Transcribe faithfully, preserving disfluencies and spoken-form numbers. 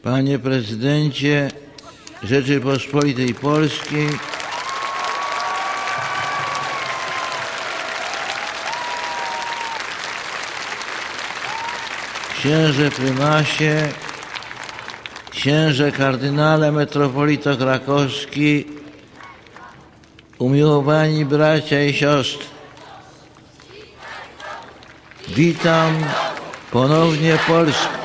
Panie Prezydencie Rzeczypospolitej Polskiej, Księże Prymasie, Księże Kardynale Metropolito Krakowski, umiłowani bracia i siostry, witam ponownie Polskę.